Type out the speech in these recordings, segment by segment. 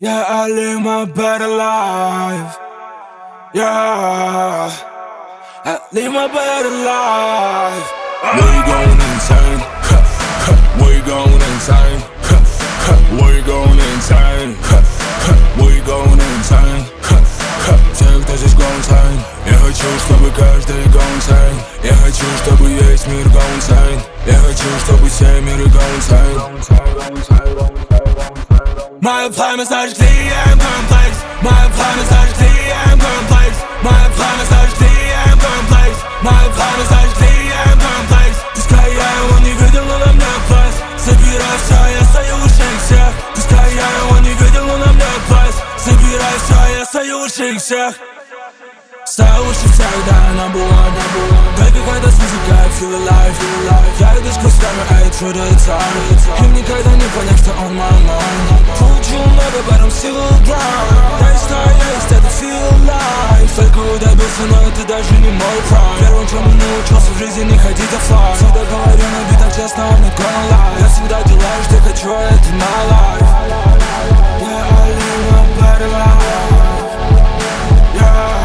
Yeah, I live my better life. Yeah, I live my better life. We going insane. We going insane. We going insane. We going insane. Те, кто здесь go insane. Я хочу, чтобы каждый go insane. Я хочу, чтобы весь мир go insane. Я хочу, чтобы все миры go insane. My plan is HD and complex. My plan is HD and complex. My plan is HD and complex. My plan is HD and complex. Пускай я его не видел, но на мне пласт. Собирайся, я стою выше всех. Пускай я его не видел, но на мне пласт. Собирайся, я стою выше всех. Стою выше всех, да, number one. Baby, когда с музыкой, I feel alive. Я иду сквозь время, I true to time. Им никогда не понять, что on my mind. Получил много, but I'm still grind. Я знаю, есть это feel alive. Только добился, но это даже не мой prime. Первым, чему научился в жизни, не ходить оффлайн. Всегда говорю на битах честно, I'm not gonna lie. Я всегда делаю, что хочу, это my life. Yeah, I live my better life. Yeah,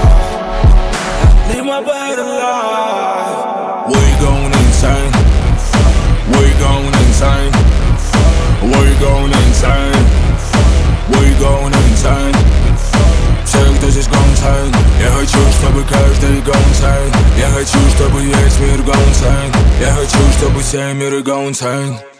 I live my better life. We going insane. We going insane. We going insane. We going insane. Все, кто здесь go insane. Я хочу, чтобы каждый go insane. Я хочу, чтобы весь мир go insane. Я хочу, чтобы все миры go insane.